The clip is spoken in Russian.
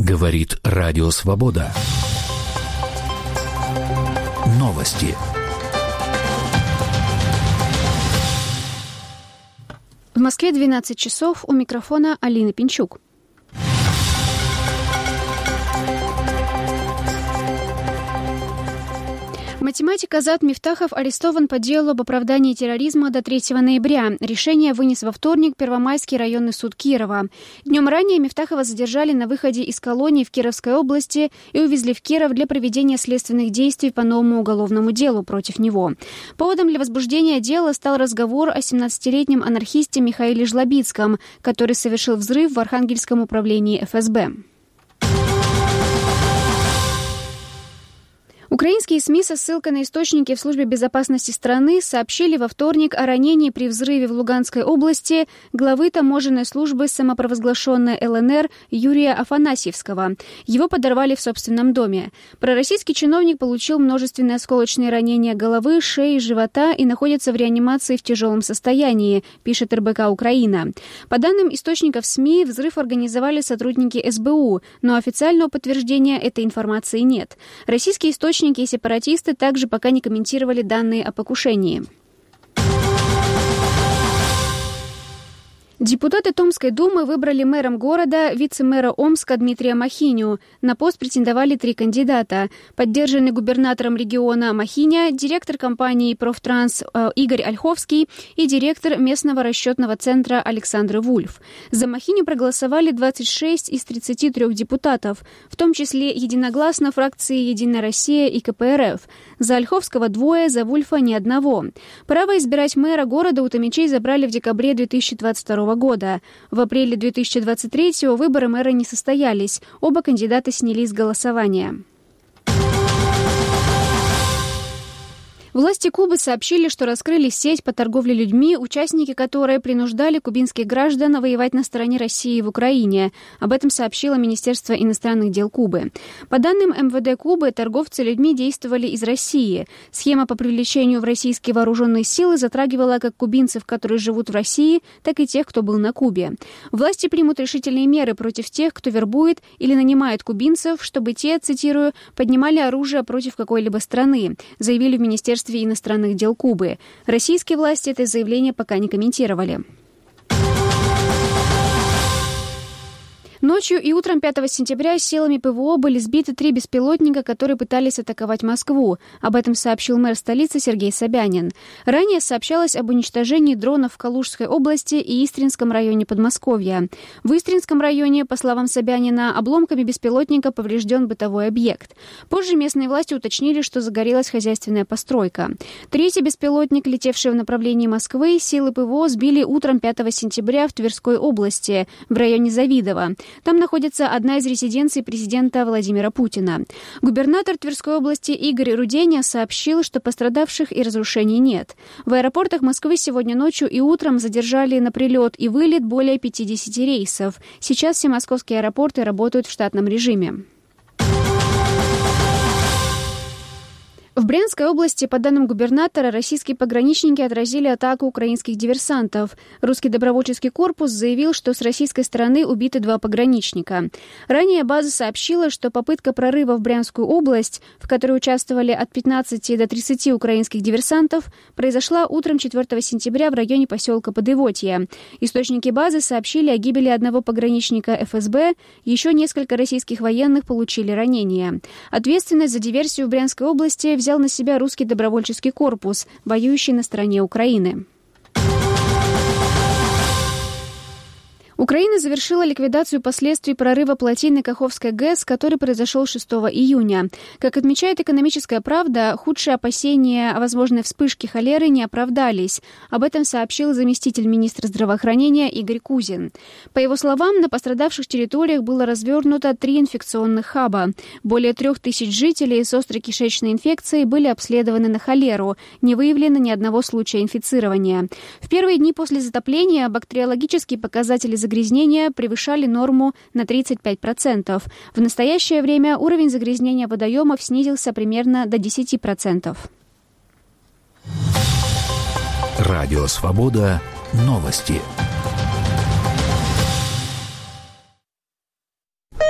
Говорит Радио Свобода. Новости. В Москве 12 часов. У микрофона Алина Пинчук. Математик Азат Мифтахов арестован по делу об оправдании терроризма до 3 ноября. Решение вынес во вторник Первомайский районный суд Кирова. Днем ранее Мифтахова задержали на выходе из колонии в Кировской области и увезли в Киров для проведения следственных действий по новому уголовному делу против него. Поводом для возбуждения дела стал разговор о 17-летнем анархисте Михаиле Жлобицком, который совершил взрыв в Архангельском управлении ФСБ. Украинские СМИ со ссылкой на источники в службе безопасности страны сообщили во вторник о ранении при взрыве в Луганской области главы таможенной службы самопровозглашенной ЛНР Юрия Афанасьевского. Его подорвали в собственном доме. Пророссийский чиновник получил множественные осколочные ранения головы, шеи, живота и находится в реанимации в тяжелом состоянии, пишет РБК Украина. По данным источников СМИ, взрыв организовали сотрудники СБУ, но официального подтверждения этой информации нет. Российские источники и сепаратисты также пока не комментировали данные о покушении. Депутаты Томской думы выбрали мэром города вице-мэра Омска Дмитрия Махиню. На пост претендовали 3 кандидата. Поддержанный губернатором региона Махиня, директор компании «Профтранс» Игорь Ольховский и директор местного расчетного центра Александр Вульф. За Махиню проголосовали 26 из 33 депутатов, в том числе единогласно фракции «Единая Россия» и КПРФ. За Ольховского 2, за Вульфа ни одного. Право избирать мэра города у томичей забрали в декабре 2022 года. В апреле 2023 выборы мэра не состоялись. Оба кандидата снялись с голосования. Власти Кубы сообщили, что раскрыли сеть по торговле людьми, участники которой принуждали кубинских граждан воевать на стороне России в Украине. Об этом сообщило Министерство иностранных дел Кубы. По данным МВД Кубы, торговцы людьми действовали из России. Схема по привлечению в российские вооруженные силы затрагивала как кубинцев, которые живут в России, так и тех, кто был на Кубе. Власти примут решительные меры против тех, кто вербует или нанимает кубинцев, чтобы те, цитирую, «поднимали оружие против какой-либо страны», заявили в Министерстве иностранных дел Кубы. Российские власти это заявление пока не комментировали. Ночью и утром 5 сентября силами ПВО были сбиты 3 беспилотника, которые пытались атаковать Москву. Об этом сообщил мэр столицы Сергей Собянин. Ранее сообщалось об уничтожении дронов в Калужской области и Истринском районе Подмосковья. В Истринском районе, по словам Собянина, обломками беспилотника поврежден бытовой объект. Позже местные власти уточнили, что загорелась хозяйственная постройка. 3-й беспилотник, летевший в направлении Москвы, силы ПВО сбили утром 5 сентября в Тверской области, в районе Завидово. Там находится одна из резиденций президента Владимира Путина. Губернатор Тверской области Игорь Руденя сообщил, что пострадавших и разрушений нет. В аэропортах Москвы сегодня ночью и утром задержали на прилет и вылет более 50 рейсов. Сейчас все московские аэропорты работают в штатном режиме. В Брянской области, по данным губернатора, российские пограничники отразили атаку украинских диверсантов. Русский добровольческий корпус заявил, что с российской стороны убиты 2 пограничника. Ранее база сообщила, что попытка прорыва в Брянскую область, в которой участвовали от 15 до 30 украинских диверсантов, произошла утром 4 сентября в районе поселка Подывотье. Источники базы сообщили о гибели 1 пограничника ФСБ, еще несколько российских военных получили ранения. Ответственность за диверсию в Брянской области взял на себя русский добровольческий корпус, воюющий на стороне Украины. Украина завершила ликвидацию последствий прорыва плотины Каховской ГЭС, который произошел 6 июня. Как отмечает «Экономическая правда», худшие опасения о возможной вспышке холеры не оправдались. Об этом сообщил заместитель министра здравоохранения Игорь Кузин. По его словам, на пострадавших территориях было развернуто 3 инфекционных хаба. Более 3000 жителей с острой кишечной инфекцией были обследованы на холеру. Не выявлено ни одного случая инфицирования. В первые дни после затопления бактериологические показатели загрязнения превышали норму на 35%. В настоящее время уровень загрязнения водоемов снизился примерно до 10%. Радио «Свобода». Новости.